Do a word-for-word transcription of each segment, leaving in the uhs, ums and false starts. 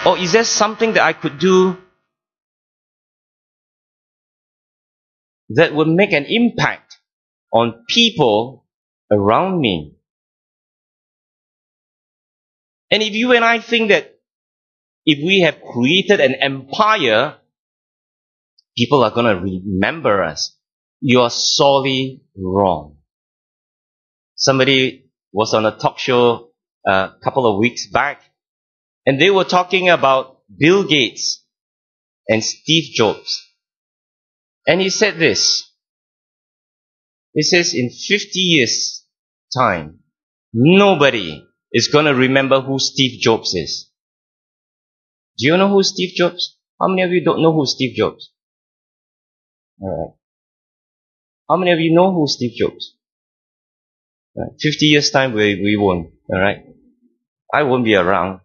Or is there something that I could do that would make an impact on people around me? And if you and I think that if we have created an empire, people are going to remember us, you are sorely wrong. Somebody was on a talk show a couple of weeks back, and they were talking about Bill Gates and Steve Jobs. And he said this. He says, in fifty years' time, nobody is going to remember who Steve Jobs is. Do you know who Steve Jobs? How many of you don't know who Steve Jobs? Alright. How many of you know who Steve Jobs? Right. fifty years' time, we, we won't. Alright. I won't be around.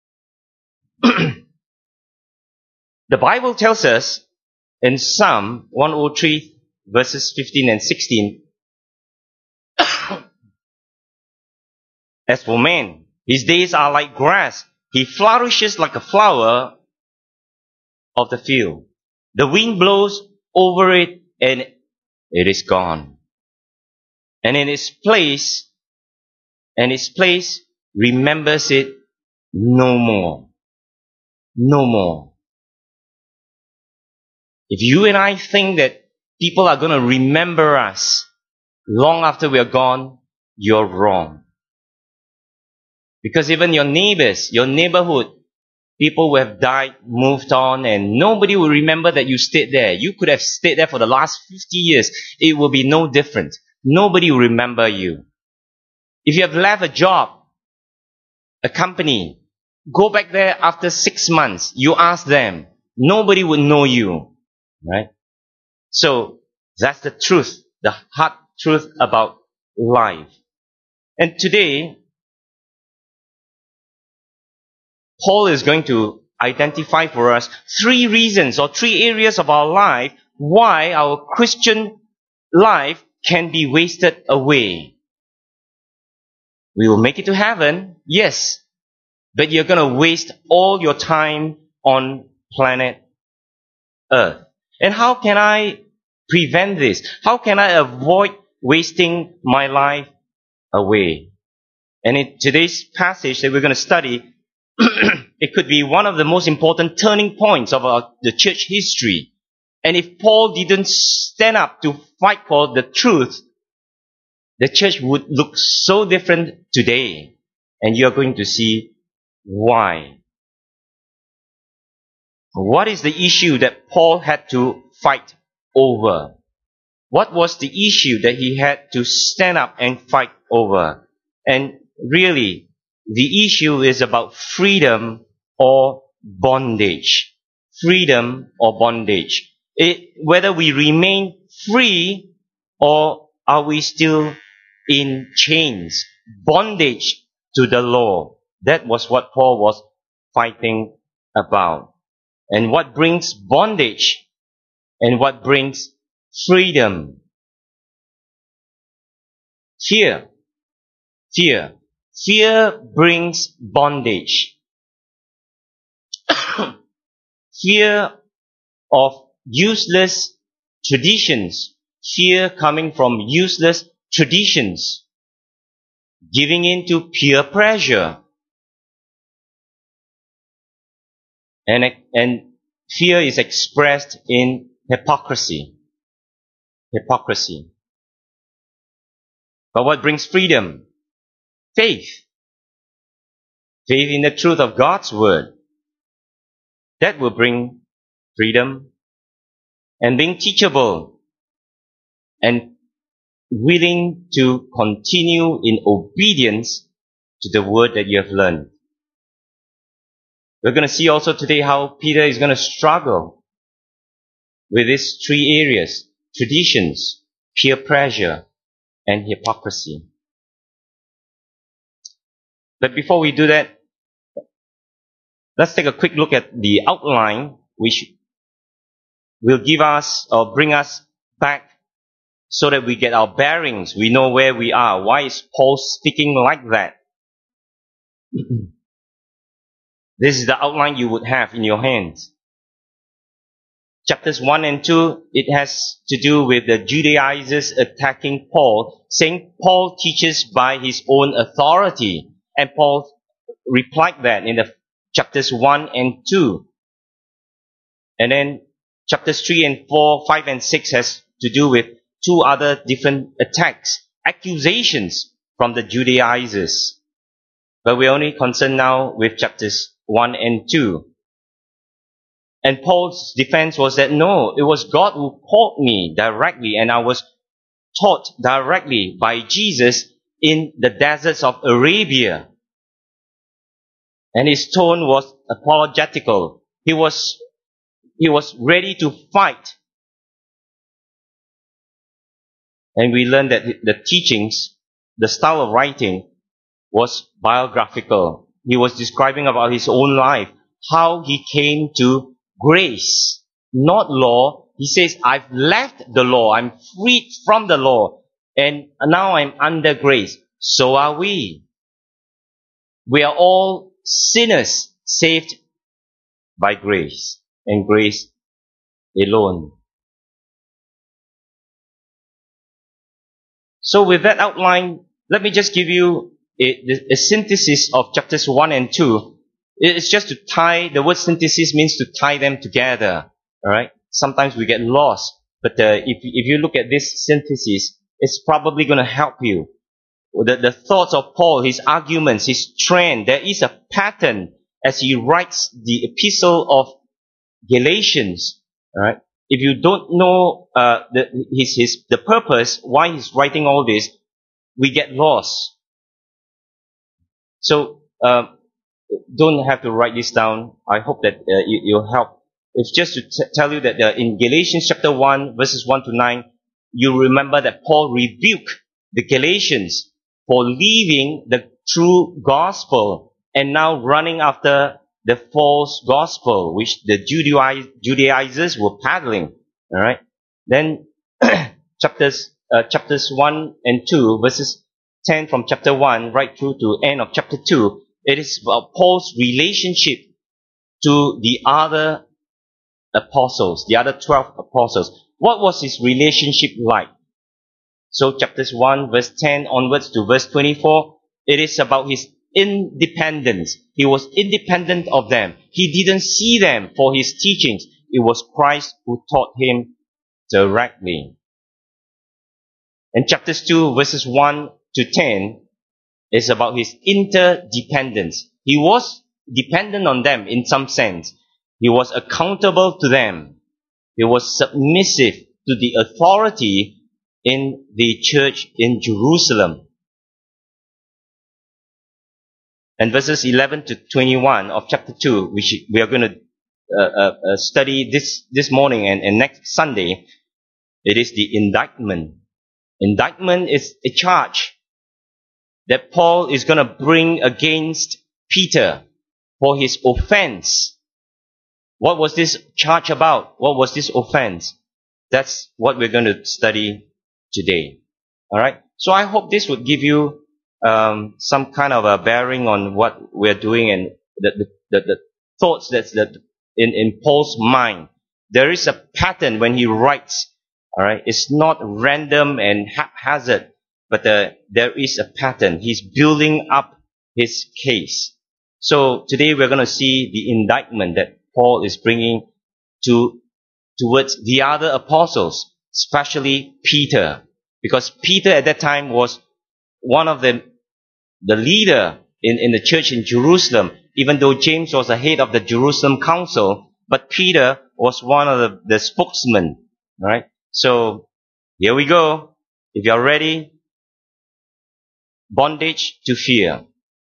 The Bible tells us in Psalm one oh three, verses fifteen and sixteen, as for man, his days are like grass. He flourishes like a flower of the field. The wind blows over it and it is gone. And in its place, and its place remembers it no more. No more. If you and I think that people are going to remember us long after we are gone, you're wrong. Because even your neighbors, your neighborhood, people who have died, moved on, and nobody will remember that you stayed there. You could have stayed there for the last fifty years. It will be no different. Nobody will remember you. If you have left a job, a company, go back there after six months. You ask them. Nobody would know you. Right? So, that's the truth, the hard truth about life. And today, Paul is going to identify for us three reasons or three areas of our life why our Christian life can be wasted away. We will make it to heaven, yes, but you're going to waste all your time on planet Earth. And how can I prevent this? How can I avoid wasting my life away? And in today's passage that we're going to study, it could be one of the most important turning points of our, the church history. And if Paul didn't stand up to fight for the truth, the church would look so different today. And you're going to see why. What is the issue that Paul had to fight over? What was the issue that he had to stand up and fight over? And really, the issue is about freedom or bondage. Freedom or bondage. It, whether we remain free or are we still in chains. Bondage to the law. That was what Paul was fighting about. And what brings bondage and what brings freedom? Fear. Fear. Fear brings bondage. Fear of useless traditions. Fear coming from useless traditions. Giving in to peer pressure. And, and fear is expressed in hypocrisy. Hypocrisy. But what brings freedom? Faith. Faith in the truth of God's word. That will bring freedom. And being teachable. And willing to continue in obedience to the word that you have learned. We're going to see also today how Peter is going to struggle with these three areas. Traditions, peer pressure, and hypocrisy. But before we do that, let's take a quick look at the outline which will give us or bring us back so that we get our bearings. We know where we are. Why is Paul speaking like that? This is the outline you would have in your hands. Chapters one and two, it has to do with the Judaizers attacking Paul, saying Paul teaches by his own authority. And Paul replied that in the chapters one and two. And then chapters three and four, five and six has to do with two other different attacks, accusations from the Judaizers. But we're only concerned now with chapters one and two. And Paul's defense was that no, it was God who called me directly, and I was taught directly by Jesus in the deserts of Arabia. And his tone was apologetical. He was, he was ready to fight. And we learned that the teachings, the style of writing, was biographical. He was describing about his own life, how he came to grace, not law. He says, I've left the law. I'm freed from the law. And now I'm under grace. So are we. We are all sinners saved by grace and grace alone. So with that outline, let me just give you a, a synthesis of chapters one and two. It's just to tie, the word synthesis means to tie them together. Alright? Sometimes we get lost. But uh, if, if you look at this synthesis, it's probably going to help you. The, the thoughts of Paul, his arguments, his trend, there is a pattern as he writes the epistle of Galatians. Alright? If you don't know uh, the, his, his, the purpose, why he's writing all this, we get lost. So, uh, don't have to write this down. I hope that uh, you, you'll help. It's just to t- tell you that uh, in Galatians chapter one, verses one to nine, you remember that Paul rebuked the Galatians for leaving the true gospel and now running after the false gospel, which the Judaiz- Judaizers were peddling. All right. Then chapters uh, chapters one and two, verses ten from chapter one right through to end of chapter two. It is about Paul's relationship to the other apostles, the other twelve apostles. What was his relationship like? So chapters one, verse ten onwards to verse twenty-four, it is about his independence. He was independent of them. He didn't see them for his teachings. It was Christ who taught him directly. And chapters two, verses one to ten, is about his interdependence. He was dependent on them in some sense. He was accountable to them. He was submissive to the authority in the church in Jerusalem. And verses eleven to twenty-one of chapter two, which we are going to uh, uh, uh, study this, this morning and, and next Sunday, it is the indictment. Indictment is a charge that Paul is going to bring against Peter for his offense. What was this charge about? What was this offense? That's what we're going to study today. Alright? So I hope this would give you um, some kind of a bearing on what we're doing and the, the, the, the thoughts that's that in, in Paul's mind. There is a pattern when he writes. Alright? It's not random and haphazard. But uh, there is a pattern. He's building up his case. So today we're going to see the indictment that Paul is bringing to towards the other apostles, especially Peter, because Peter at that time was one of the the leader in, in the church in Jerusalem. Even though James was the head of the Jerusalem council, but Peter was one of the, the spokesmen. All right. So here we go. If you are ready. Bondage to fear.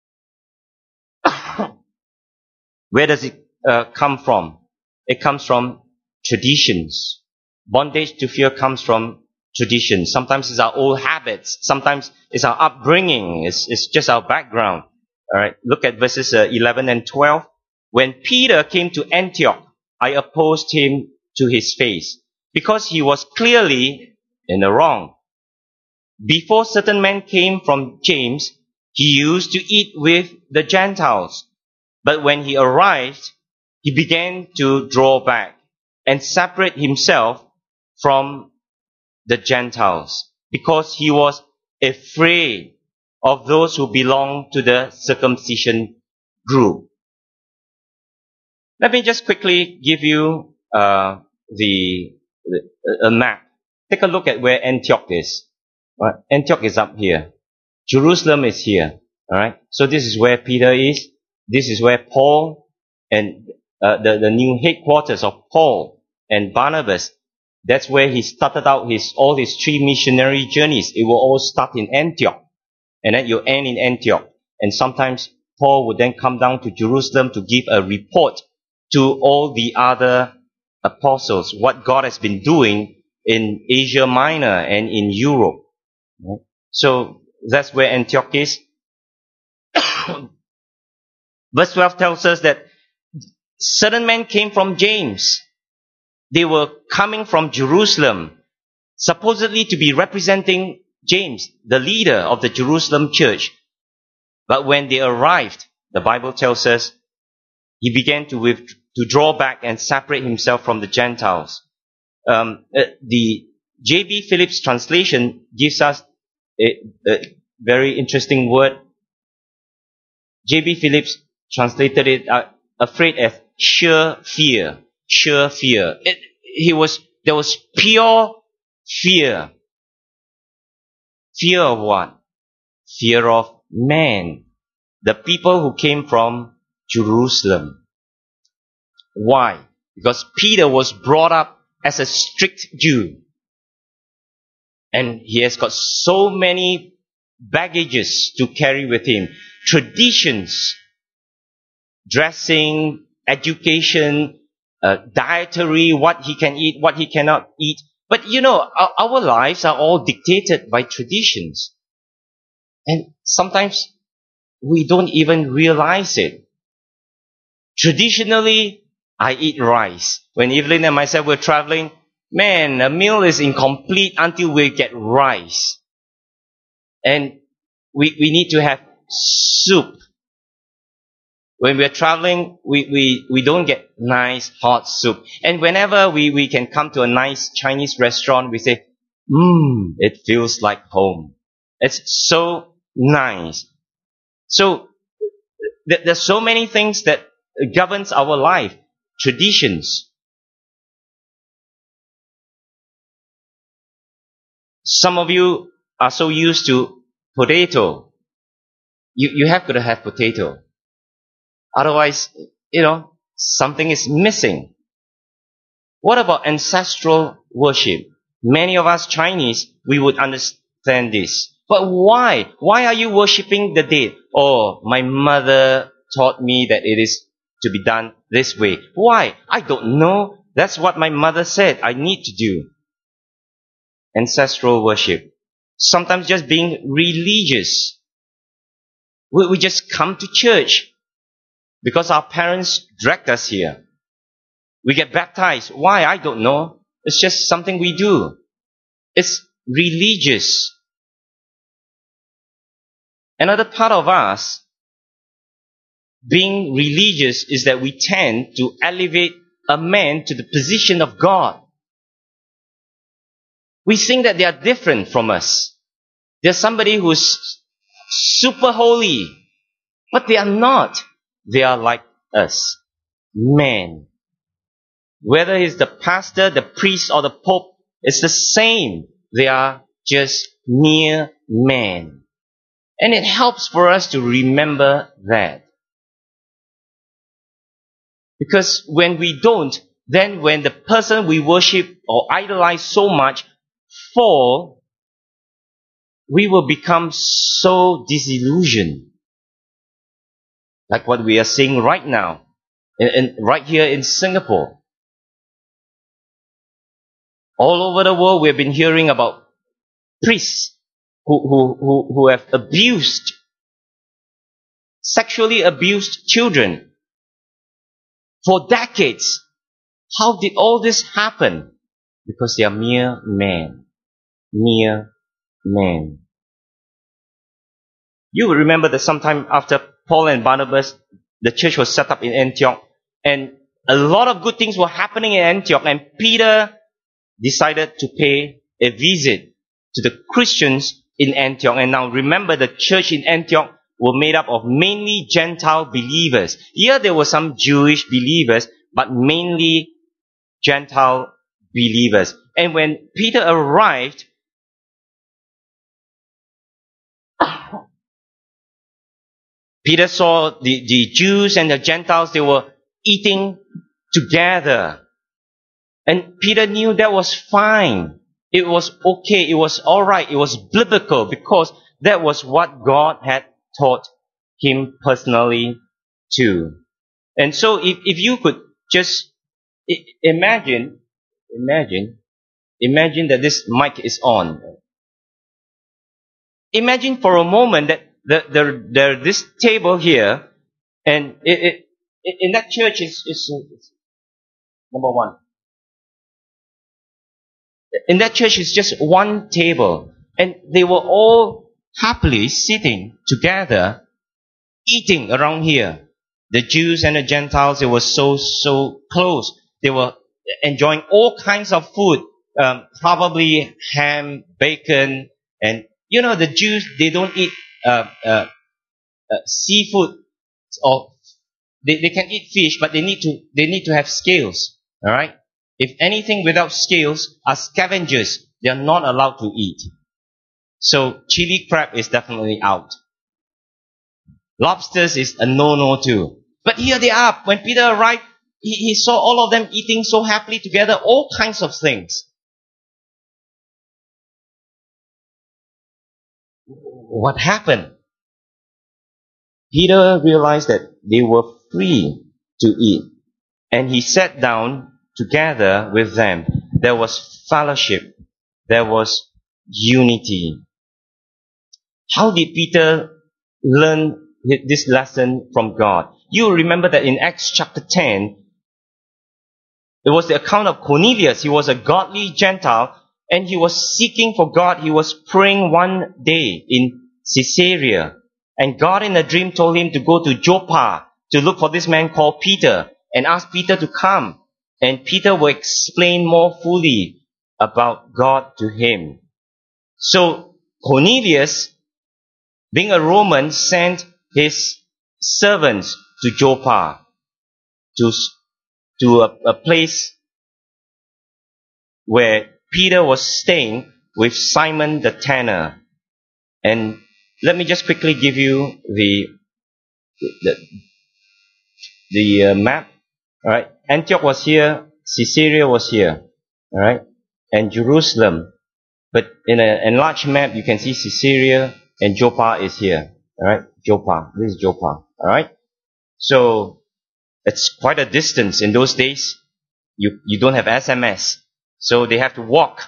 Where does it uh, come from? It comes from traditions. Bondage to fear comes from traditions. Sometimes it's our old habits. Sometimes it's our upbringing. It's, it's just our background. All right. Look at verses uh, eleven and twelve. When Peter came to Antioch, I opposed him to his face because he was clearly in the wrong. Before certain men came from James, he used to eat with the Gentiles. But when he arrived, he began to draw back and separate himself from the Gentiles because he was afraid of those who belong to the circumcision group. Let me just quickly give you uh, the, the a map. Take a look at where Antioch is. Right? Antioch is up here. Jerusalem is here. All right. So this is where Peter is. This is where Paul and uh, the the new headquarters of Paul and Barnabas. That's where he started out his all his three missionary journeys. It will all start in Antioch, and then you end in Antioch. And sometimes Paul would then come down to Jerusalem to give a report to all the other apostles what God has been doing in Asia Minor and in Europe. So that's where Antioch is. Verse twelve tells us that certain men came from James. They were coming from Jerusalem, supposedly to be representing James, the leader of the Jerusalem church. But when they arrived, the Bible tells us, he began to with, to draw back and separate himself from the Gentiles. Um, uh, the J B Phillips translation gives us a, a very interesting word. J B Phillips translated it uh, afraid as sheer fear. Sheer fear. It, he was there was pure fear. Fear of what? Fear of man. The people who came from Jerusalem. Why? Because Peter was brought up as a strict Jew. And he has got so many baggages to carry with him. Traditions, dressing, education, uh, dietary, what he can eat, what he cannot eat. But you know, our, our lives are all dictated by traditions. And sometimes we don't even realize it. Traditionally, I eat rice. When Evelyn and myself were traveling, man, a meal is incomplete until we get rice. And we, we need to have soup. When we're traveling, we, we, we don't get nice hot soup. And whenever we, we can come to a nice Chinese restaurant, we say, mmm, it feels like home. It's so nice. So, th- there's so many things that governs our life. Traditions. Some of you are so used to potato. You, you have to have potato. Otherwise, you know, something is missing. What about ancestral worship? Many of us Chinese, we would understand this. But why? Why are you worshipping the dead? Oh, my mother taught me that it is to be done this way. Why? I don't know. That's what my mother said I need to do. Ancestral worship. Sometimes just being religious. We, we just come to church because our parents dragged us here. We get baptized. Why? I don't know. It's just something we do. It's religious. Another part of us being religious is that we tend to elevate a man to the position of God. We think that they are different from us. They're somebody who's super holy, but they are not. They are like us, men. Whether it's the pastor, the priest, or the pope, it's the same. They are just mere men. And it helps for us to remember that. Because when we don't, then when the person we worship or idolize so much fall, we will become so disillusioned. Like what we are seeing right now, and, and right here in Singapore. All over the world, we've been hearing about priests who, who, who, who have abused, sexually abused children for decades. How did all this happen? Because they are mere men. Mere men. You will remember that sometime after Paul and Barnabas the church was set up in Antioch, and a lot of good things were happening in Antioch, and Peter decided to pay a visit to the Christians in Antioch. And now remember, the church in Antioch were made up of mainly Gentile believers. Here there were some Jewish believers, but mainly Gentile believers. And when Peter arrived, Peter saw the, the Jews and the Gentiles, they were eating together. And Peter knew that was fine. It was okay. It was alright. It was biblical, because that was what God had taught him personally too. And so if, if you could just imagine, imagine, imagine that this mic is on. Imagine for a moment that the, the, there this table here, and it, it, in that church is, is, is number one. In that church is just one table, and they were all happily sitting together, eating around here. The Jews and the Gentiles, they were so, so close. They were enjoying all kinds of food, um, probably ham, bacon, and you know, the Jews, they don't eat uh, uh, uh, seafood, or they, they can eat fish, but they need to they need to have scales. All right. If anything without scales are scavengers, they are not allowed to eat. So chili crab is definitely out. Lobsters is a no-no too. But here they are. When Peter arrived, he, he saw all of them eating so happily together, all kinds of things. What happened? Peter realized that they were free to eat. And he sat down together with them. There was fellowship. There was unity. How did Peter learn this lesson from God? You remember that in Acts chapter ten, it was the account of Cornelius. He was a godly Gentile, and he was seeking for God. He was praying one day in Caesarea, and God in a dream told him to go to Joppa to look for this man called Peter and ask Peter to come. And Peter will explain more fully about God to him. So Cornelius, being a Roman, sent his servants to Joppa, to, to a, a place where Peter was staying with Simon the tanner. And let me just quickly give you the the, the uh, map. All right, Antioch was here, Caesarea was here, all right, and Jerusalem. But in an enlarged map, you can see Caesarea and Joppa is here, all right. Joppa, this is Joppa, all right. So it's quite a distance. In those days, you you don't have S M S, so they have to walk.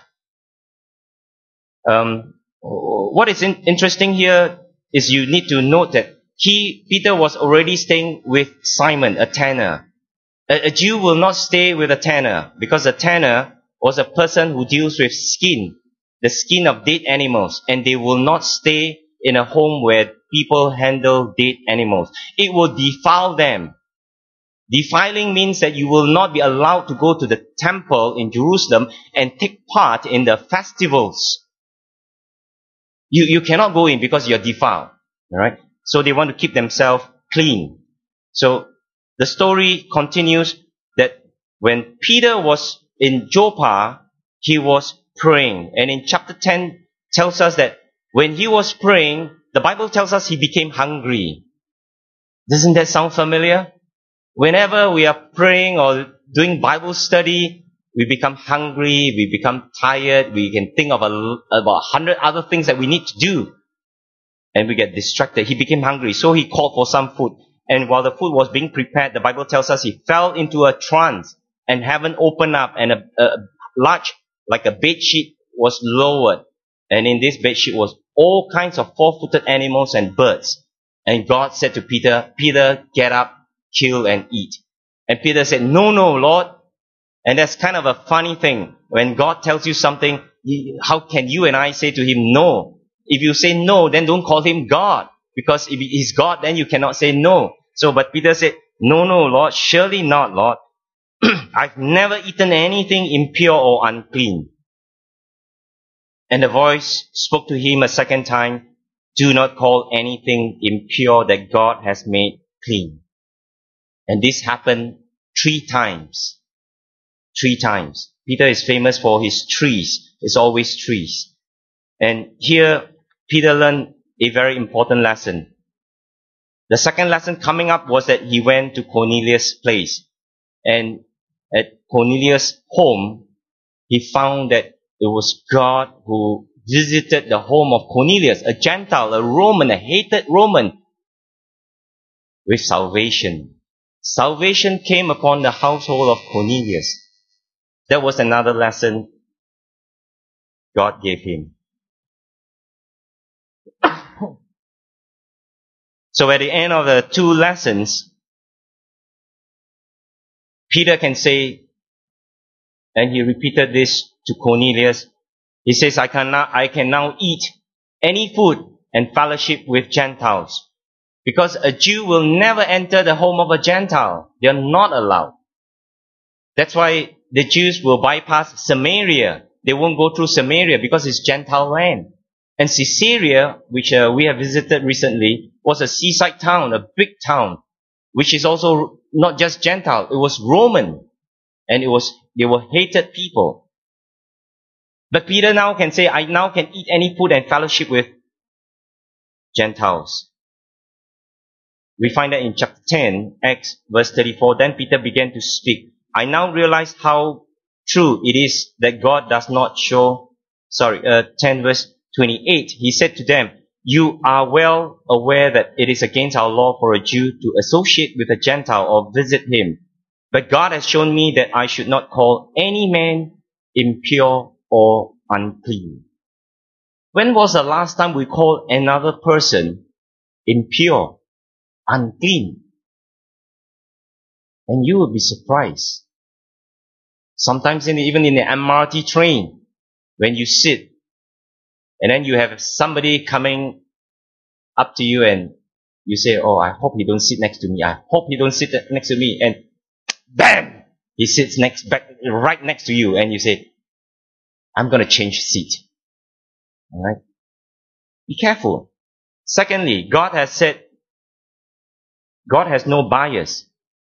Um, what is in, interesting here is you need to note that he Peter was already staying with Simon, a tanner. A, a Jew will not stay with a tanner, because a tanner was a person who deals with skin, the skin of dead animals, and they will not stay in a home where people handle dead animals. It will defile them. Defiling means that you will not be allowed to go to the temple in Jerusalem and take part in the festivals. You, you cannot go in because you're defiled. Alright? So they want to keep themselves clean. So the story continues that when Peter was in Joppa, he was praying. And in chapter ten tells us that when he was praying, the Bible tells us he became hungry. Doesn't that sound familiar? Whenever we are praying or doing Bible study, we become hungry, we become tired, we can think of a, about a hundred other things that we need to do. And we get distracted. He became hungry, so he called for some food. And while the food was being prepared, the Bible tells us he fell into a trance, and heaven opened up, and a, a large, like a bed sheet, was lowered. And in this bed sheet was all kinds of four-footed animals and birds. And God said to Peter, Peter, get up, kill and eat. And Peter said, no, no, Lord. And that's kind of a funny thing. When God tells you something, how can you and I say to him no? If you say no, then don't call him God. Because if he's God, then you cannot say no. So, but Peter said, no, no, Lord, surely not, Lord. I've never eaten anything impure or unclean. And the voice spoke to him a second time, do not call anything impure that God has made clean. And this happened three times. Three times. Peter is famous for his trees. It's always trees. And here, Peter learned a very important lesson. The second lesson coming up was that he went to Cornelius' place. And at Cornelius' home, he found that it was God who visited the home of Cornelius, a Gentile, a Roman, a hated Roman, with salvation. Salvation came upon the household of Cornelius. That was another lesson God gave him. So at the end of the two lessons, Peter can say, and he repeated this to Cornelius, he says, I can now, I can now eat any food and fellowship with Gentiles. Because a Jew will never enter the home of a Gentile. They are not allowed. That's why the Jews will bypass Samaria. They won't go through Samaria because it's Gentile land. And Caesarea, which uh, we have visited recently, was a seaside town, a big town, which is also not just Gentile. It was Roman. And it was, they were hated people. But Peter now can say, I now can eat any food and fellowship with Gentiles. We find that in chapter ten, Acts verse thirty-four, then Peter began to speak. I now realize how true it is that God does not show, sorry, uh, ten verse twenty-eight, he said to them, you are well aware that it is against our law for a Jew to associate with a Gentile or visit him. But God has shown me that I should not call any man impure or unclean. When was the last time we called another person impure, unclean? And you will be surprised. Sometimes in the, even in the M R T train, when you sit, and then you have somebody coming up to you and you say, oh, I hope he don't sit next to me. I hope he don't sit next to me. And bam! He sits next, back, right next to you. And you say, I'm going to change seat. Alright? Be careful. Secondly, God has said, God has no bias.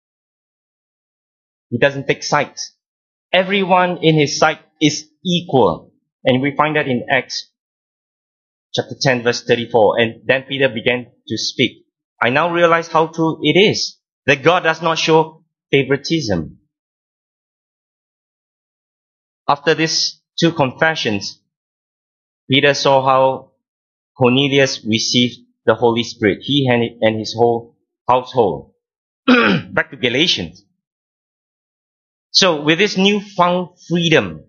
He doesn't take sides. Everyone in his sight is equal. And we find that in Acts chapter ten verse thirty-four. And then Peter began to speak. I now realize how true it is that God does not show favoritism. After these two confessions, Peter saw how Cornelius received the Holy Spirit, he and his whole household. Back to Galatians. So with this newfound freedom,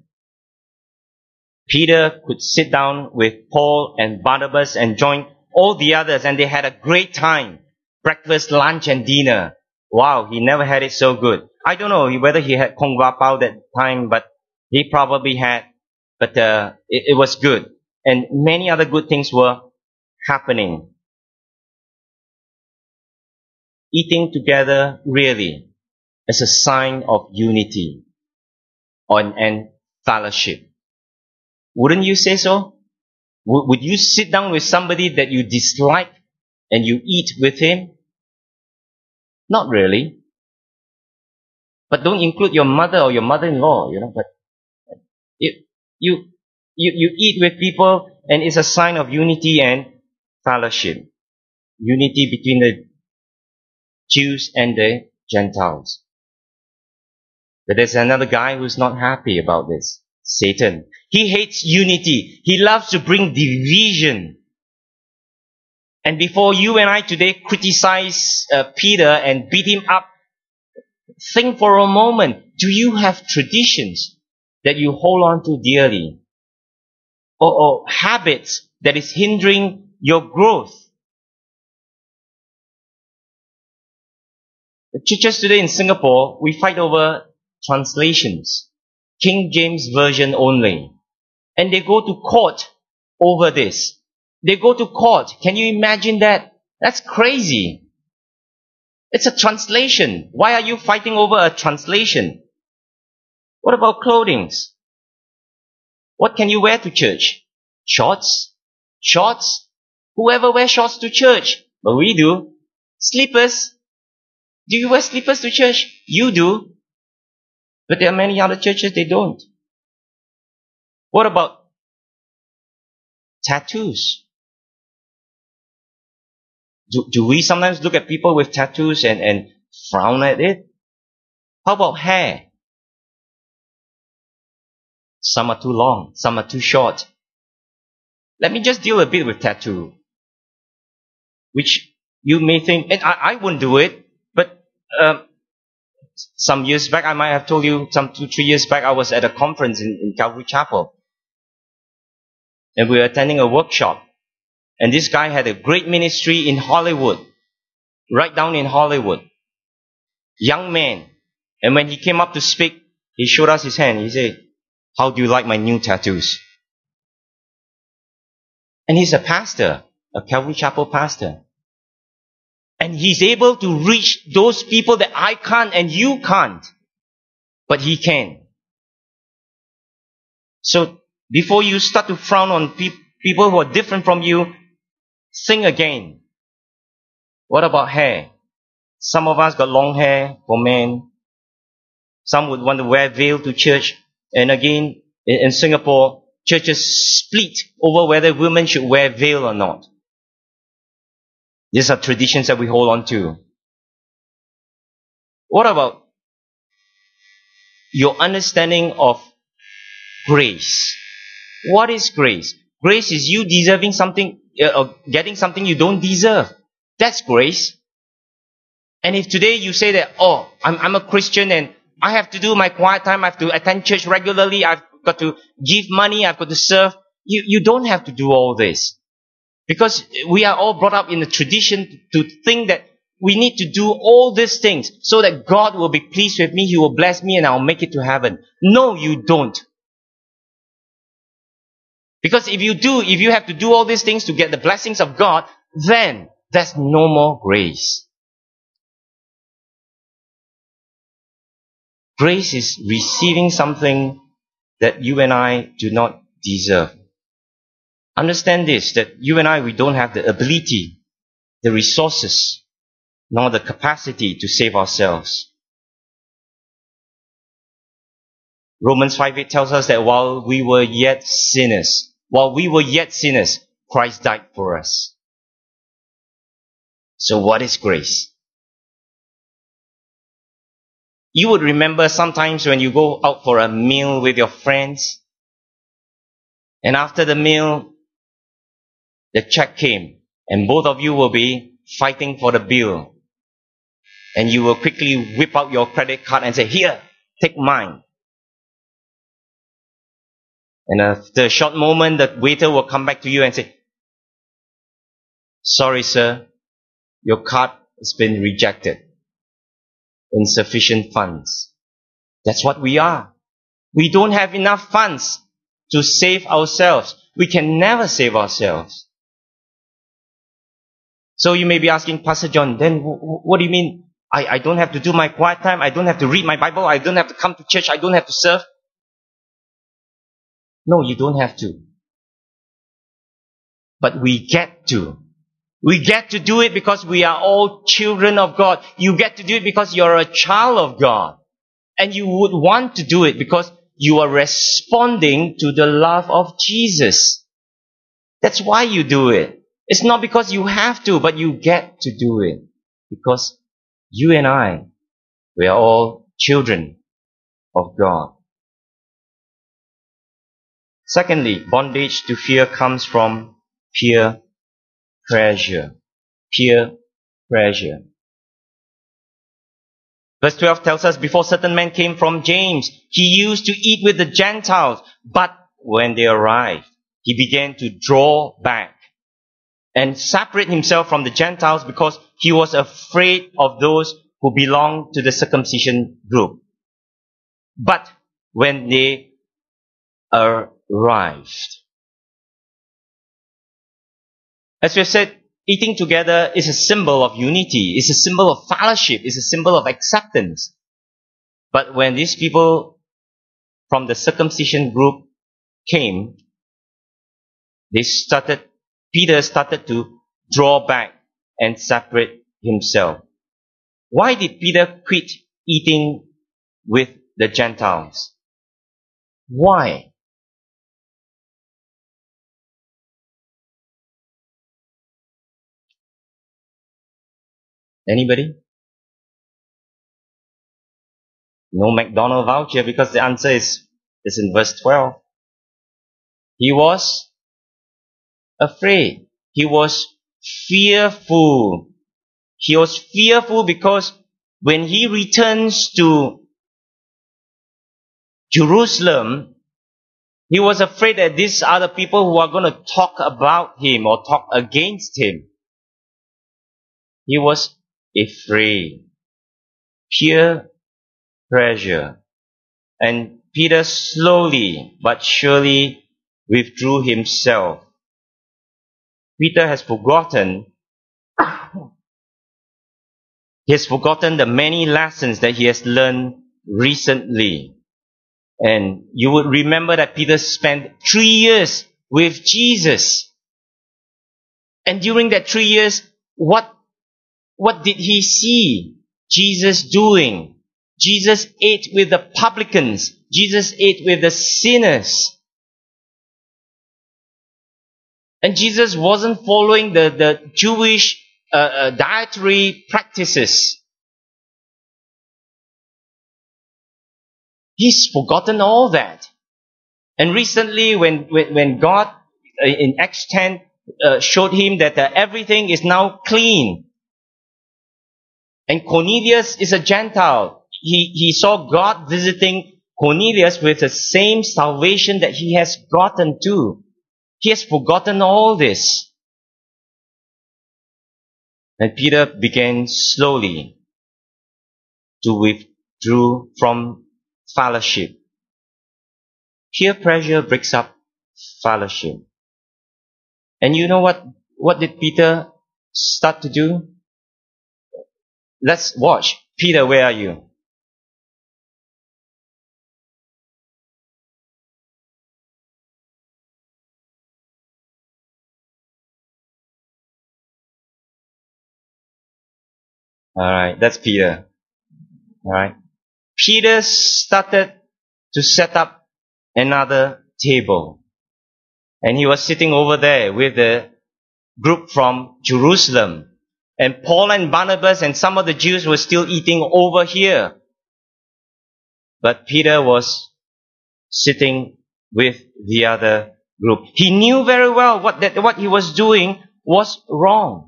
Peter could sit down with Paul and Barnabas and join all the others, and they had a great time. Breakfast, lunch, and dinner. Wow, he never had it so good. I don't know whether he had Kong Wa Pao that time, but he probably had. But uh, it, it was good. And many other good things were happening. Eating together really is a sign of unity and, and fellowship. Wouldn't you say so? W- would you sit down with somebody that you dislike and you eat with him? Not really. But don't include your mother or your mother-in-law, you know. But it, you, you, you eat with people and it's a sign of unity and fellowship. Unity between the Jews and the Gentiles. But there's another guy who's not happy about this. Satan. He hates unity. He loves to bring division. And before you and I today criticize uh, Peter and beat him up, think for a moment. Do you have traditions that you hold on to dearly? Or, or habits that is hindering your growth? The churches today in Singapore, we fight over translations. King James Version only. And they go to court over this. They go to court. Can you imagine that? That's crazy. It's a translation. Why are you fighting over a translation? What about clothing? What can you wear to church? Shorts? Shorts? Whoever wears shorts to church? But we do. Slippers? Do you wear slippers to church? You do. But there are many other churches they don't. What about tattoos? Do, do we sometimes look at people with tattoos and, and frown at it? How about hair? Some are too long, some are too short. Let me just deal a bit with tattoo. Which you may think, and I, I wouldn't do it, but um, some years back, I might have told you, some two, three years back, I was at a conference in, in Calvary Chapel. And we were attending a workshop. And this guy had a great ministry in Hollywood. Right down in Hollywood. Young man. And when he came up to speak, he showed us his hand. He said, "How do you like my new tattoos?" And he's a pastor. A Calvary Chapel pastor. And he's able to reach those people that I can't and you can't. But he can. So, before you start to frown on pe- people who are different from you, think again. What about hair? Some of us got long hair for men. Some would want to wear veil to church. And again, in, in Singapore, churches split over whether women should wear veil or not. These are traditions that we hold on to. What about your understanding of grace? What is grace? Grace is you deserving something, uh, or getting something you don't deserve. That's grace. And if today you say that, oh, I'm, I'm a Christian and I have to do my quiet time, I have to attend church regularly, I've got to give money, I've got to serve. You, you don't have to do all this. Because we are all brought up in the tradition to think that we need to do all these things so that God will be pleased with me, He will bless me, and I'll make it to heaven. No, you don't. Because if you do, if you have to do all these things to get the blessings of God, then there's no more grace. Grace is receiving something that you and I do not deserve. Understand this, that you and I, we don't have the ability, the resources, nor the capacity to save ourselves. Romans five eight tells us that while we were yet sinners, while we were yet sinners, Christ died for us. So what is grace? You would remember sometimes when you go out for a meal with your friends, and after the meal, the check came, and both of you will be fighting for the bill. And you will quickly whip out your credit card and say, "Here, take mine." And after a short moment, the waiter will come back to you and say, "Sorry, sir, your card has been rejected. Insufficient funds." That's what we are. We don't have enough funds to save ourselves. We can never save ourselves. So you may be asking, "Pastor John, then w- w- what do you mean? I, I don't have to do my quiet time. I don't have to read my Bible. I don't have to come to church. I don't have to serve." No, you don't have to. But we get to. We get to do it because we are all children of God. You get to do it because you're a child of God. And you would want to do it because you are responding to the love of Jesus. That's why you do it. It's not because you have to, but you get to do it. Because you and I, we are all children of God. Secondly, bondage to fear comes from peer pressure. Peer pressure. Verse twelve tells us, before certain men came from James, he used to eat with the Gentiles. But when they arrived, he began to draw back and separate himself from the Gentiles because he was afraid of those who belonged to the circumcision group. But when they arrived. As we have said, Eating together is a symbol of unity, it's a symbol of fellowship, it's a symbol of acceptance. But when these people from the circumcision group came, they started, Peter started to draw back and separate himself. Why did Peter quit eating with the Gentiles? Why? Anybody? No McDonald voucher, because the answer is, is in verse twelve. He was afraid. He was fearful. He was fearful because when he returns to Jerusalem, he was afraid that these are the people who are going to talk about him or talk against him. He was afraid. Peer pressure. And Peter slowly but surely withdrew himself. Peter has forgotten he has forgotten the many lessons that he has learned recently. And you would remember that Peter spent three years with Jesus. And during that three years, what, what did he see Jesus doing? Jesus ate with the publicans. Jesus ate with the sinners. And Jesus wasn't following the, the Jewish uh, uh, dietary practices. He's forgotten all that. And recently, when, when, when God, uh, in Acts ten, uh, showed him that uh, everything is now clean. And Cornelius is a Gentile. He, he saw God visiting Cornelius with the same salvation that he has gotten too. He has forgotten all this. And Peter began slowly to withdraw from fellowship. Peer pressure breaks up fellowship. And you know what, what did Peter start to do? Let's watch. Peter, where are you? Alright, that's Peter. Alright. Peter started to set up another table. And he was sitting over there with the group from Jerusalem. And Paul and Barnabas and some of the Jews were still eating over here. But Peter was sitting with the other group. He knew very well what that what he was doing was wrong.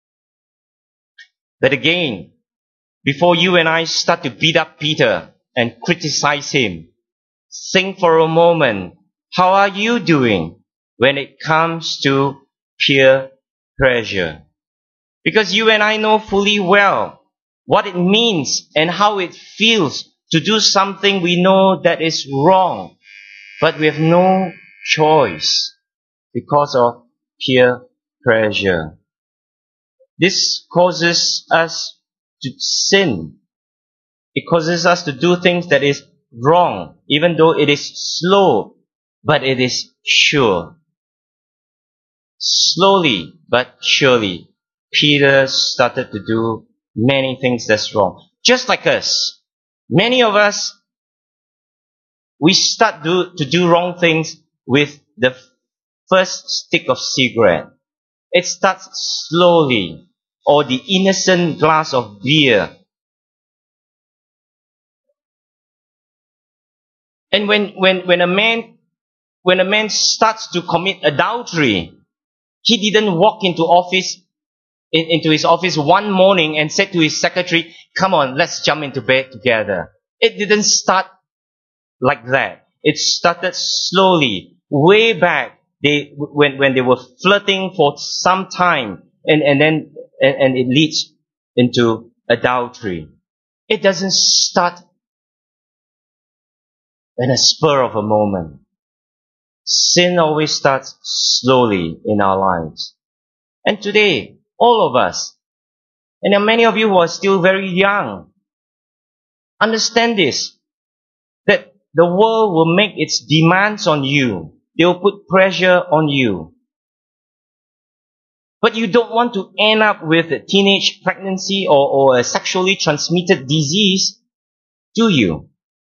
But again, before you and I start to beat up Peter and criticize him, think for a moment, how are you doing when it comes to peer pressure? Because you and I know fully well what it means and how it feels to do something we know that is wrong, but we have no choice because of peer pressure. This causes us to sin. It causes us to do things that is wrong, even though it is slow, but it is sure. Slowly but surely, Peter started to do many things that's wrong. Just like us. Many of us, we start do, to do wrong things with the first stick of cigarette. It starts slowly. Or the innocent glass of beer. And when, when, when a man, when a man starts to commit adultery, he didn't walk into office, in, into his office one morning and said to his secretary, come on, let's jump into bed together. It didn't start like that. It started slowly, way back. They, when, when they were flirting for some time, and, and then, and, and it leads into adultery. It doesn't start in a spur of a moment. Sin always starts slowly in our lives. And today, All of us. And there are many of you who are still very young. Understand this, that the world will make its demands on you. They will put pressure on you. But you don't want to end up with a teenage pregnancy or, or a sexually transmitted disease, do you?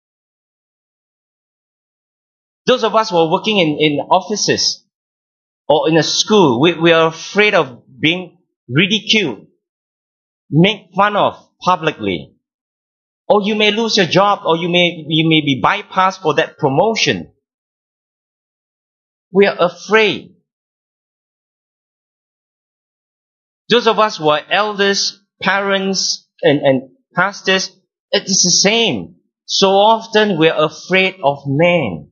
Those of us who are working in, in offices or in a school, we, we are afraid of being ridiculed, made fun of publicly. Or you may lose your job, or you may, you may be bypassed for that promotion. We are afraid. Those of us who are elders, parents, and, and pastors, it is the same. So often we are afraid of men.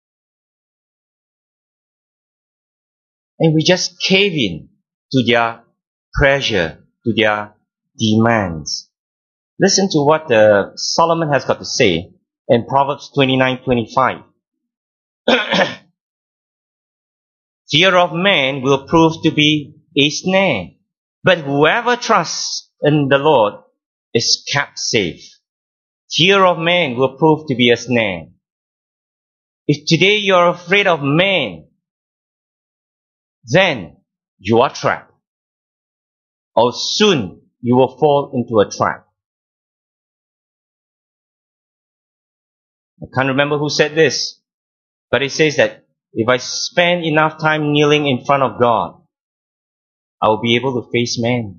And we just cave in to their pressure, to their demands. Listen to what uh, Solomon has got to say in Proverbs twenty-nine twenty-five. Fear of man will prove to be a snare, but whoever trusts in the Lord is kept safe. Fear of man will prove to be a snare. If today you are afraid of man, then you are trapped. Or soon you will fall into a trap. I can't remember who said this, but it says that if I spend enough time kneeling in front of God, I will be able to face man.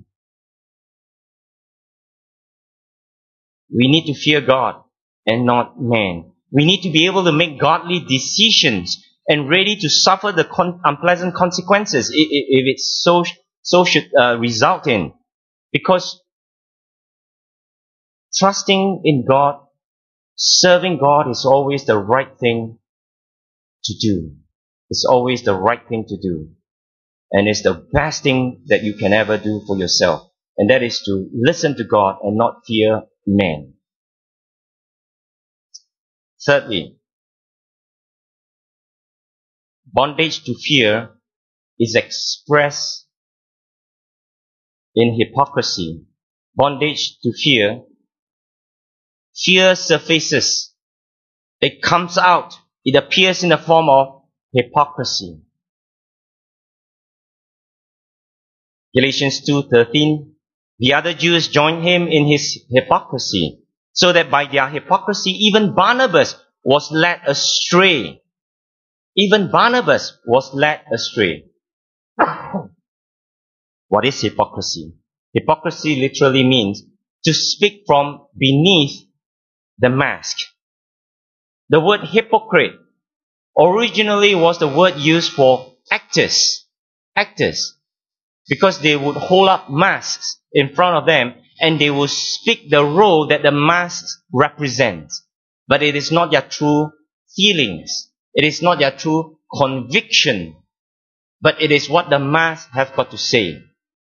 We need to fear God and not man. We need to be able to make godly decisions and ready to suffer the con- unpleasant consequences if, if it's so, so should uh, result in. Because trusting in God, serving God is always the right thing to do. It's always the right thing to do. And it's the best thing that you can ever do for yourself. And that is to listen to God and not fear men. Thirdly, bondage to fear is expressed in hypocrisy. Bondage to fear, fear surfaces. It comes out. It appears in the form of hypocrisy. Galatians two thirteen. The other Jews joined him in his hypocrisy, so that by their hypocrisy even Barnabas was led astray. Even Barnabas was led astray. What is hypocrisy? Hypocrisy literally means to speak from beneath the mask. The word hypocrite originally was the word used for actors. Actors. Because they would hold up masks in front of them and they would speak the role that the masks represent. But it is not their true feelings. It is not their true conviction. But it is what the masks have got to say.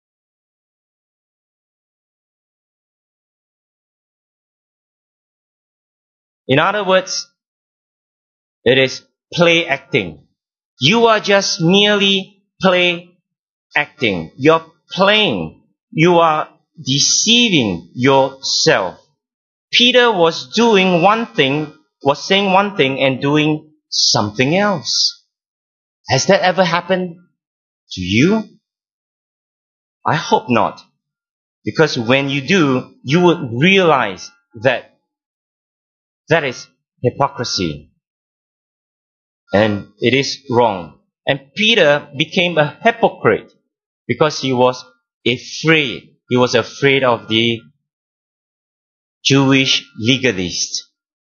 In other words, it is play acting. You are just merely play acting. You're playing. You are deceiving yourself. Peter was doing one thing, was saying one thing and doing something else. Has that ever happened to you? I hope not. Because when you do, you would realize that that is hypocrisy. And it is wrong. And Peter became a hypocrite because he was afraid. He was afraid of the Jewish legalists.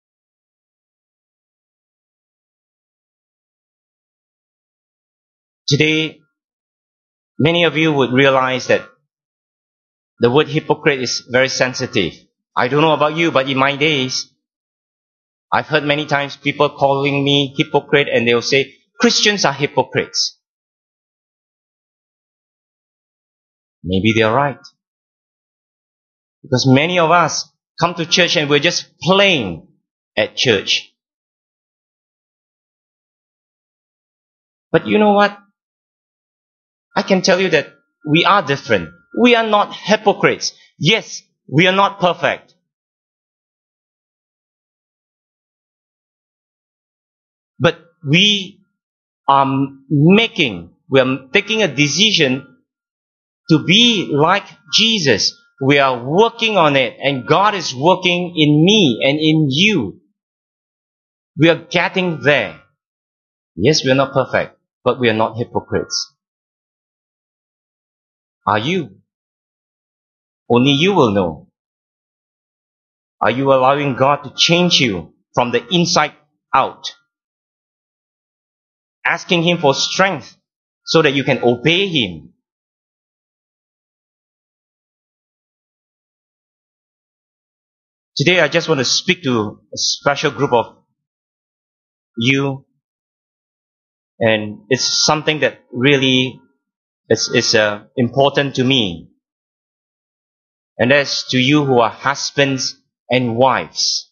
Today, many of you would realize that the word hypocrite is very sensitive. I don't know about you, but in my days, I've heard many times people calling me hypocrite and they'll say, Christians are hypocrites. Maybe they're right. Because many of us come to church and we're just playing at church. But you know what? I can tell you that we are different. We are not hypocrites. Yes, we are not perfect. But we are making, we are taking a decision to be like Jesus. We are working on it, and God is working in me and in you. We are getting there. Yes, we are not perfect, but we are not hypocrites. Are you? Only you will know. Are you allowing God to change you from the inside out? Asking Him for strength so that you can obey Him. Today I just want to speak to a special group of you, and it's something that really is, is uh, important to me. And that's to you who are husbands and wives.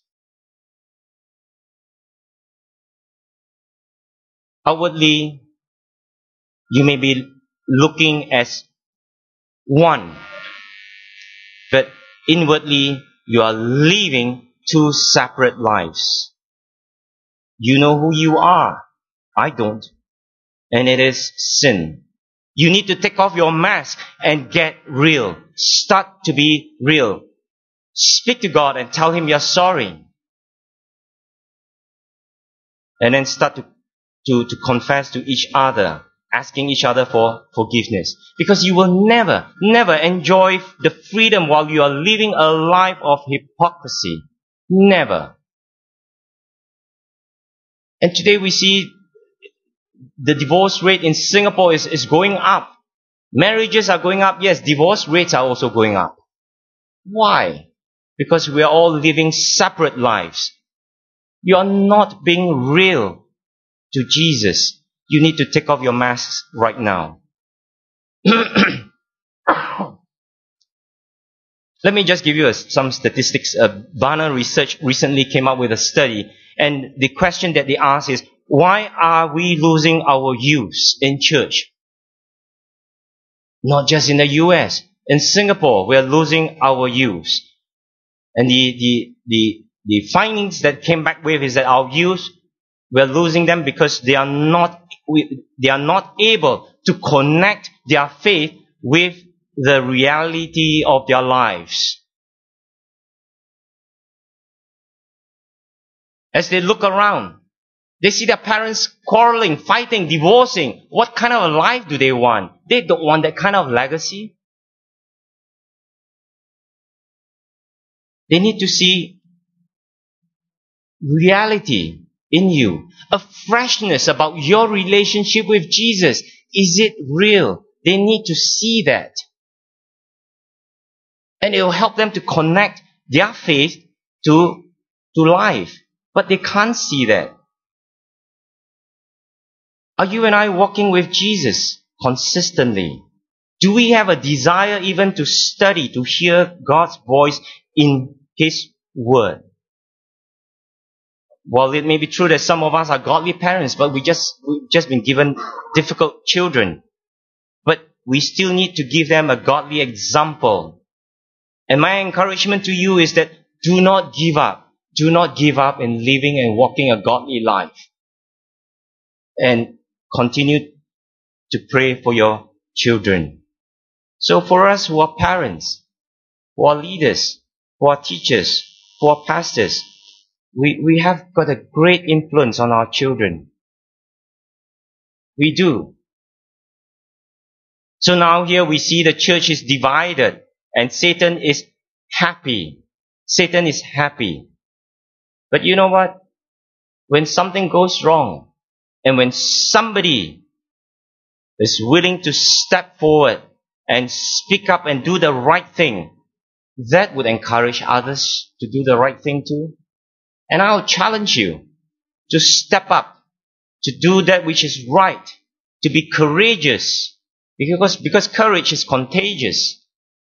Outwardly, you may be looking as one, but inwardly, you are living two separate lives. You know who you are. I don't. And it is sin. You need to take off your mask and get real. Start to be real. Speak to God and tell Him you're sorry. And then start to, to, to confess to each other, asking each other for forgiveness. Because you will never, never enjoy the freedom while you are living a life of hypocrisy. Never. And today we see the divorce rate in Singapore is, is going up. Marriages are going up. Yes, divorce rates are also going up. Why? Because we are all living separate lives. You are not being real to Jesus. You need to take off your masks right now. Let me just give you a, some statistics. Uh, Barna Research recently came up with a study, and the question that they asked is, why are we losing our youth in church? Not just in the U S. In Singapore, we are losing our youth. And the, the, the, the findings that came back with is that our youth, we are losing them because they are not, we, they are not able to connect their faith with the reality of their lives. As they look around, they see their parents quarreling, fighting, divorcing. What kind of a life do they want? They don't want that kind of legacy. They need to see reality in you. A freshness about your relationship with Jesus. Is it real? They need to see that. And it will help them to connect their faith to, to life. But they can't see that. Are you and I walking with Jesus consistently? Do we have a desire even to study, to hear God's voice in His Word? Well, it may be true that some of us are godly parents, but we just, we've just been given difficult children. But we still need to give them a godly example. And my encouragement to you is that do not give up. Do not give up in living and walking a godly life. And continue to pray for your children. So for us who are parents, who are leaders, who are teachers, who are pastors, we, we have got a great influence on our children. We do. So now here we see the church is divided and Satan is happy. Satan is happy. But you know what? When something goes wrong and when somebody is willing to step forward and speak up and do the right thing, that would encourage others to do the right thing too. And I'll challenge you to step up, to do that which is right, to be courageous, because, because courage is contagious.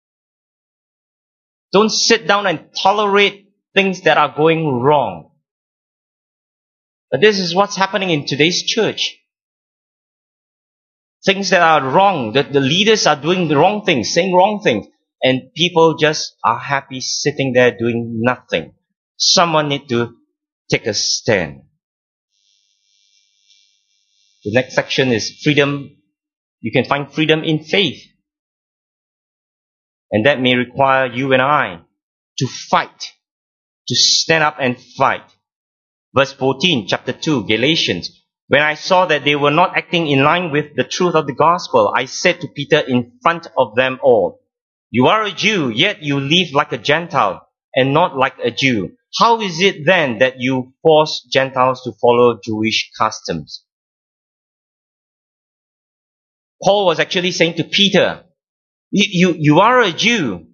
Don't sit down and tolerate things that are going wrong. But this is what's happening in today's church. things that are wrong, that the leaders are doing the wrong things, saying wrong things, and people just are happy sitting there doing nothing. Someone need to take a stand. The next section is freedom. You can find freedom in faith. And that may require you and I to fight, to stand up and fight. Verse fourteen, chapter two, Galatians. When I saw that they were not acting in line with the truth of the gospel, I said to Peter in front of them all, "You are a Jew, yet you live like a Gentile and not like a Jew. How is it then that you force Gentiles to follow Jewish customs?" Paul was actually saying to Peter, you, you, you are a Jew.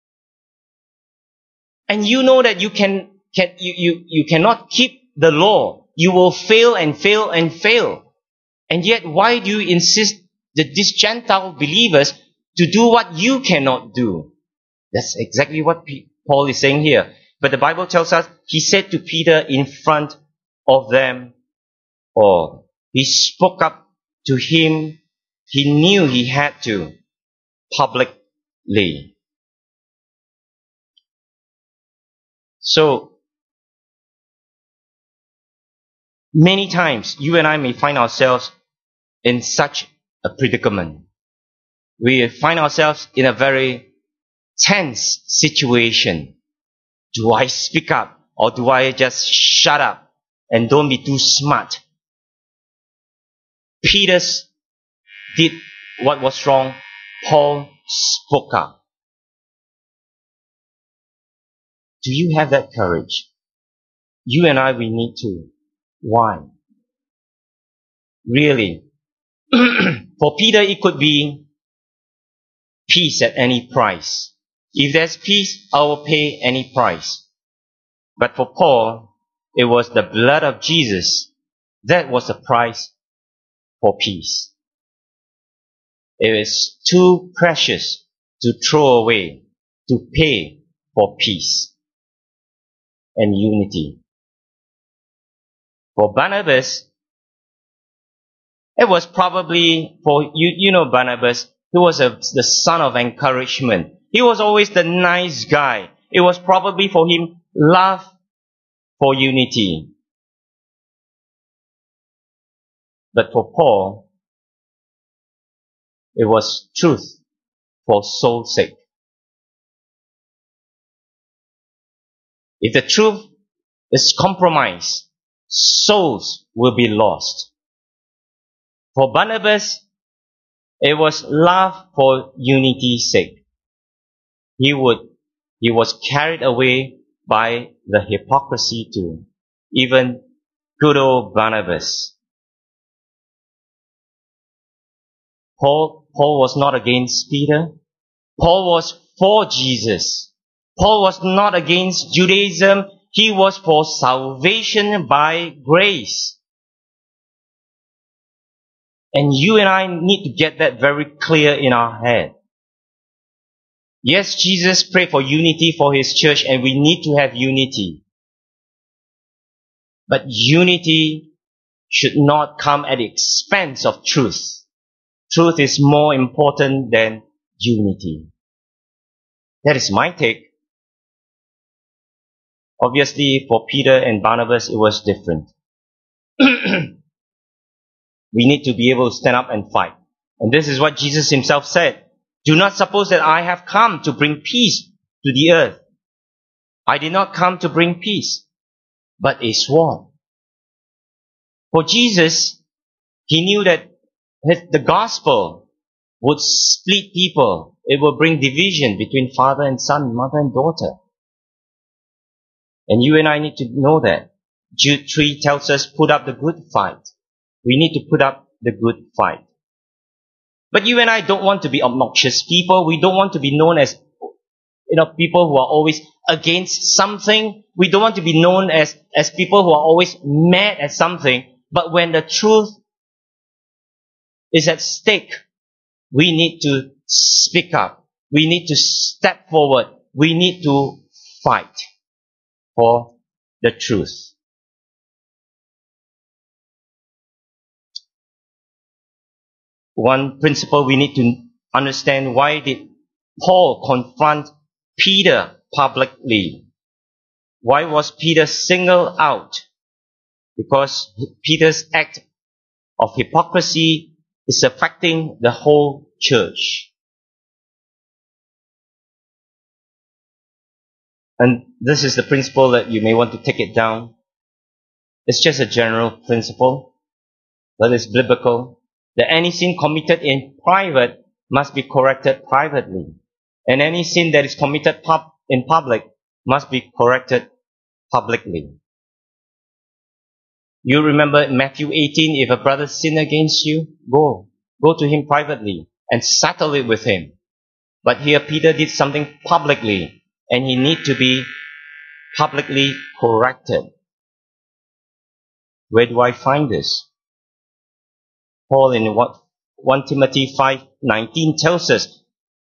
And you know that you can, can you, you, you cannot keep the law. You will fail and fail and fail. And yet why do you insist that these Gentile believers to do what you cannot do? That's exactly what P- Paul is saying here. But the Bible tells us he said to Peter in front of them all. He spoke up to him. He knew he had to publicly. So, many times you and I may find ourselves in such a predicament. We find ourselves in a very tense situation. Do I speak up or do I just shut up and don't be too smart? Peter did what was wrong. Paul spoke up. Do you have that courage? You and I, we need to. Why? Really. For Peter, it could be peace at any price. If there's peace, I will pay any price. But for Paul, it was the blood of Jesus. That was the price for peace. It is too precious to throw away, to pay for peace and unity. For Barnabas, it was probably for, you, you know Barnabas, he was a, the son of encouragement. He was always the nice guy. It was probably for him love for unity. But for Paul, it was truth for soul's sake. If the truth is compromised, souls will be lost. For Barnabas, it was love for unity's sake. He would, he was carried away by the hypocrisy too. Even good old Barnabas. Paul, Paul was not against Peter. Paul was for Jesus. Paul was not against Judaism. He was for salvation by grace. And you and I need to get that very clear in our head. Yes, Jesus prayed for unity for His church, and we need to have unity. But unity should not come at the expense of truth. Truth is more important than unity. That is my take. Obviously, for Peter and Barnabas, it was different. We need to be able to stand up and fight. And this is what Jesus Himself said. Do not suppose that I have come to bring peace to the earth. I did not come to bring peace, but a sword. For Jesus, He knew that the gospel would split people. It would bring division between father and son, mother and daughter. And you and I need to know that. Jude three tells us, put up the good fight. We need to put up the good fight. But you and I don't want to be obnoxious people. We don't want to be known as, you know, people who are always against something. We don't want to be known as, as people who are always mad at something. But when the truth is at stake, we need to speak up. We need to step forward. We need to fight for the truth. one principle we need to understand: why did Paul confront Peter publicly? Why was Peter singled out? Because Peter's act of hypocrisy is affecting the whole church. And this is the principle that you may want to take it down. It's just a general principle, but it's biblical, that any sin committed in private must be corrected privately. And any sin that is committed pub- in public must be corrected publicly. You remember Matthew eighteen, if a brother sin against you, go. Go to him privately and settle it with him. But here Peter did something publicly, and he need to be publicly corrected. Where do I find this? Paul in what First Timothy five nineteen tells us,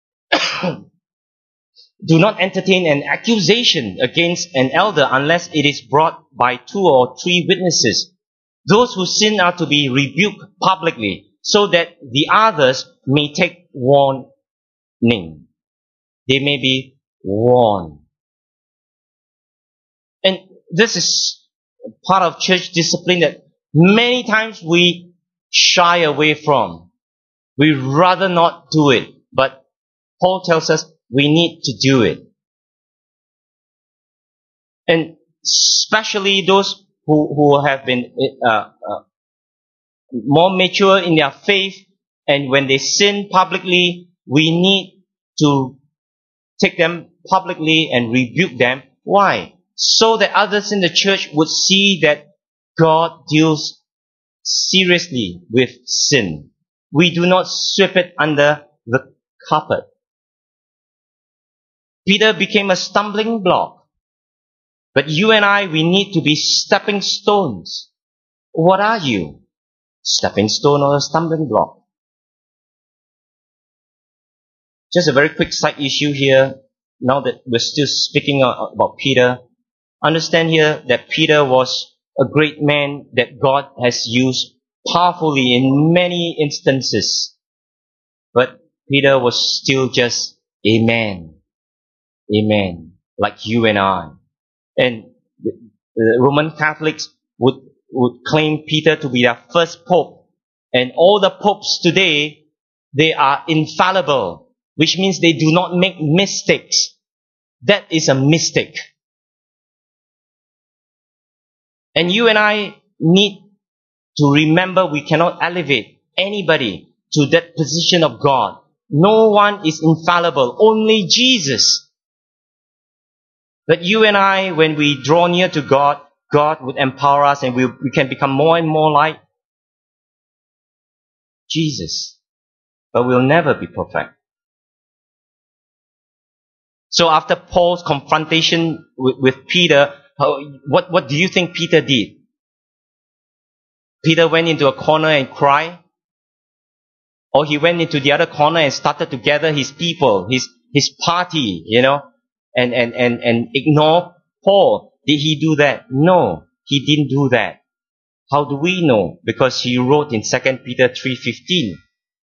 do not entertain an accusation against an elder unless it is brought by two or three witnesses. Those who sin are to be rebuked publicly, so that the others may take warning. They may be warned. And this is part of church discipline that many times we shy away from. We rather not do it. But Paul tells us we need to do it. And especially those who, who have been uh, uh, more mature in their faith, and when they sin publicly, we need to take them publicly and rebuke them. Why? So that others in the church would see that God deals seriously with sin. We do not sweep it under the carpet. Peter became a stumbling block. But you and I, we need to be stepping stones. What are you? Stepping stone or a stumbling block? Just a very quick side issue here. Now that we're still speaking about Peter, understand here that Peter was a great man that God has used powerfully in many instances. But Peter was still just a man. A man, like you and I. And the, the Roman Catholics would, would claim Peter to be their first pope. And all the popes today, they are infallible, which means they do not make mistakes. That is a mistake. And you and I need to remember we cannot elevate anybody to that position of God. No one is infallible, only Jesus. But you and I, when we draw near to God, God would empower us and we, we can become more and more like Jesus. But we'll never be perfect. So after Paul's confrontation with, with Peter, how, what, what do you think Peter did? Peter went into a corner and cried? Or he went into the other corner and started to gather his people, his, his party, you know? And, and, and, and ignore Paul. Did he do that? No, he didn't do that. How do we know? Because he wrote in Second Peter three fifteen.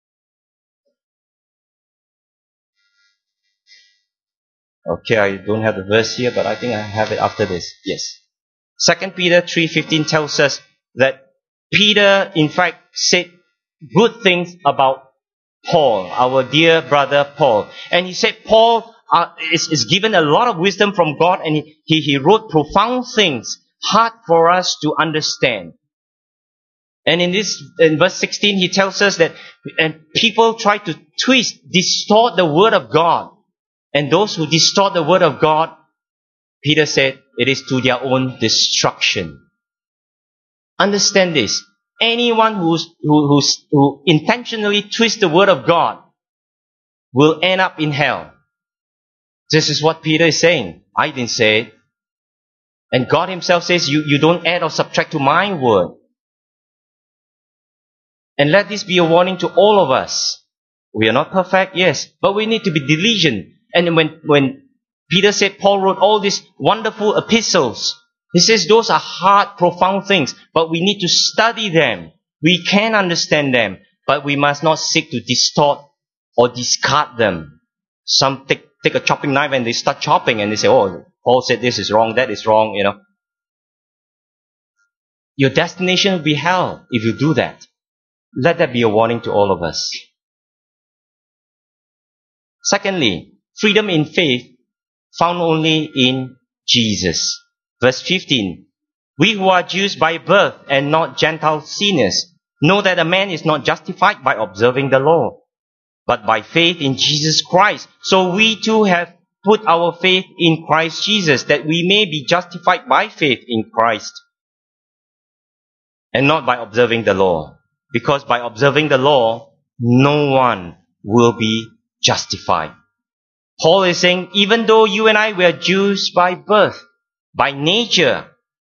Okay, I don't have the verse here, but I think I have it after this. Yes. Second Peter three fifteen tells us that Peter, in fact, said good things about Paul, our dear brother Paul. And he said Paul Uh, is, is given a lot of wisdom from God, and he, he, he wrote profound things, hard for us to understand. And in this, in verse sixteen, he tells us that and people try to twist, distort the word of God. And those who distort the word of God, Peter said, it is to their own destruction. Understand this. Anyone who's, who, who's, who intentionally twists the word of God will end up in hell. This is what Peter is saying. I didn't say it. And God himself says, you, you don't add or subtract to my word. And let this be a warning to all of us. We are not perfect, yes, but we need to be diligent. And when, when Peter said Paul wrote all these wonderful epistles, he says those are hard, profound things, but we need to study them. We can understand them. but we must not seek to distort or discard them. Some take, take a chopping knife and they start chopping and they say, oh, Paul said this is wrong, that is wrong, you know. Your destination will be hell if you do that. Let that be a warning to all of us. Secondly, freedom in faith found only in Jesus. Verse fifteen. We who are Jews by birth and not Gentile sinners know that a man is not justified by observing the law, but by faith in Jesus Christ. So we too have put our faith in Christ Jesus, that we may be justified by faith in Christ, and not by observing the law. Because by observing the law, no one will be justified. Paul is saying, even though you and I were Jews by birth, by nature,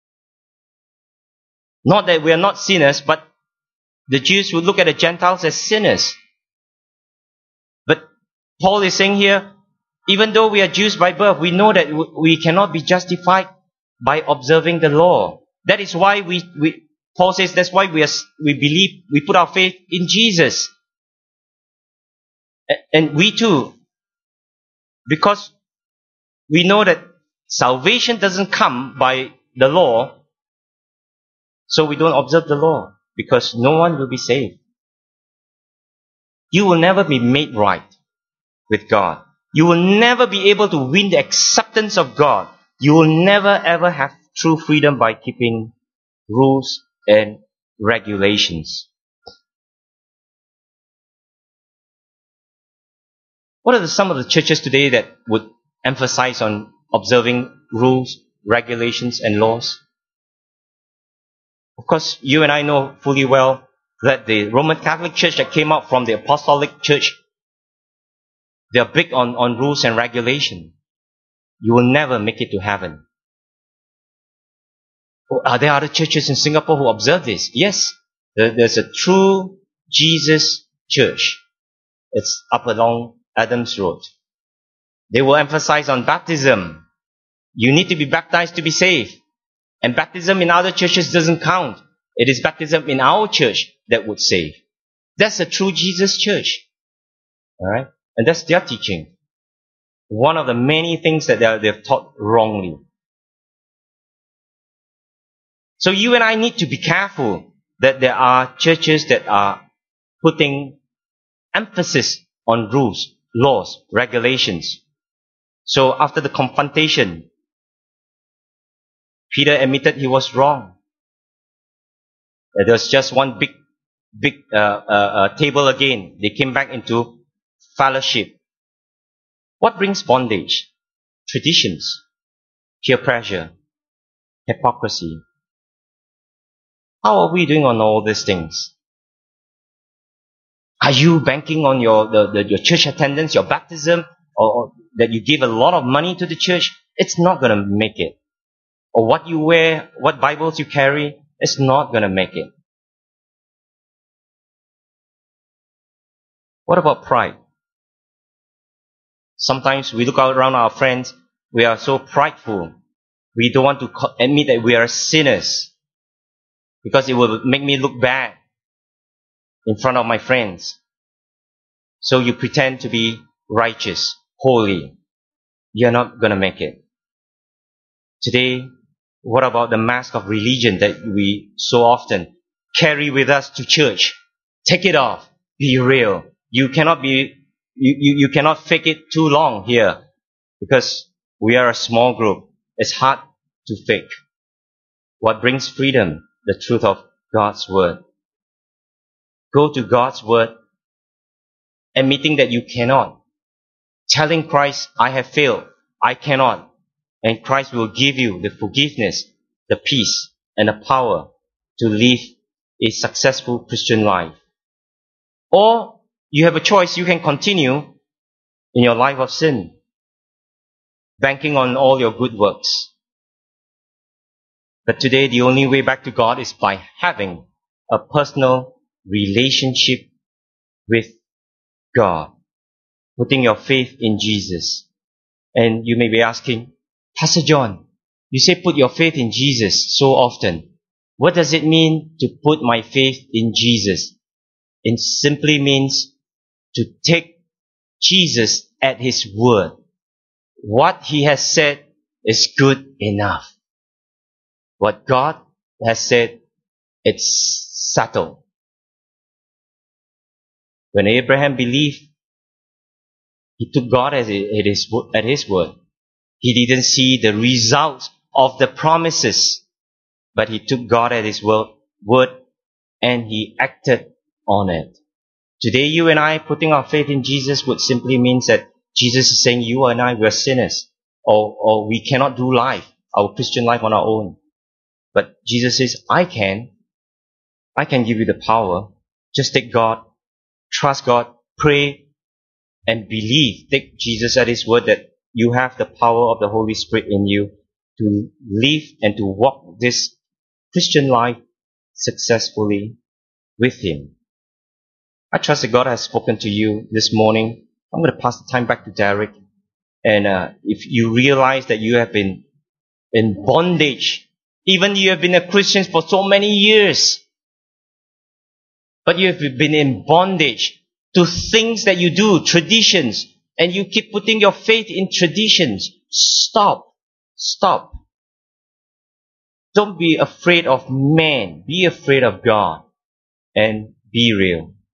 not that we are not sinners, but the Jews would look at the Gentiles as sinners. But Paul is saying here, even though we are Jews by birth, we know that we cannot be justified by observing the law. That is why we, we Paul says that's why we are, we believe, we put our faith in Jesus. And we too, because we know that salvation doesn't come by the law, so we don't observe the law, because no one will be saved. You will never be made right with God. You will never be able to win the acceptance of God. You will never ever have true freedom by keeping rules and regulations. What are the, some of the churches today that would emphasize on observing rules, regulations, and laws? Of course, you and I know fully well that the Roman Catholic Church that came out from the Apostolic Church, they are big on, on rules and regulation. You will never make it to heaven. Are there other churches in Singapore who observe this? Yes. There's a true Jesus church. It's up along Adams Road. They will emphasize on baptism. You need to be baptized to be saved. And baptism in other churches doesn't count. It is baptism in our church that would save. That's a true Jesus church. Alright? And that's their teaching. One of the many things that they've taught wrongly. So you and I need to be careful that there are churches that are putting emphasis on rules, laws, regulations. So after the confrontation, Peter admitted he was wrong. There was just one big, big uh, uh, uh, table again. They came back into fellowship. What brings bondage? Traditions, peer pressure, hypocrisy. How are we doing on all these things? Are you banking on your the, the, your church attendance, your baptism, or, or that you give a lot of money to the church? It's not going to make it. Or what you wear, what Bibles you carry, it's not going to make it. What about pride? Sometimes we look out around our friends, we are so prideful. We don't want to admit that we are sinners, because it will make me look bad in front of my friends. So you pretend to be righteous, holy. You're not going to make it. Today, what about the mask of religion that we so often carry with us to church? Take it off. Be real. You cannot be, you, you, you cannot fake it too long here, because we are a small group. It's hard to fake. What brings freedom? The truth of God's word. Go to God's word, admitting that you cannot. Telling Christ, I have failed. I cannot. And Christ will give you the forgiveness, the peace, and the power to live a successful Christian life. Or you have a choice. You can continue in your life of sin, banking on all your good works. But today, the only way back to God is by having a personal relationship with God, putting your faith in Jesus. And you may be asking, Pastor John, you say put your faith in Jesus so often. What does it mean to put my faith in Jesus? it simply means to take Jesus at His word. What He has said is good enough. What God has said, it's settled. When Abraham believed, he took God at his, at his word. He didn't see the results of the promises, but he took God at His word, word and he acted on it. Today, you and I putting our faith in Jesus would simply means that Jesus is saying, you and I, we are sinners, or, or we cannot do life, our Christian life on our own. But Jesus says, I can. I can give you the power. Just take God, trust God, pray, and believe. Take Jesus at His word that you have the power of the Holy Spirit in you to live and to walk this Christian life successfully with Him. I trust that God has spoken to you this morning. I'm going to pass the time back to Derek. And uh, if you realize that you have been in bondage, even you have been a Christian for so many years, but you have been in bondage to things that you do, traditions, and you keep putting your faith in traditions. Stop. Stop. Don't be afraid of man. Be afraid of God. And be real.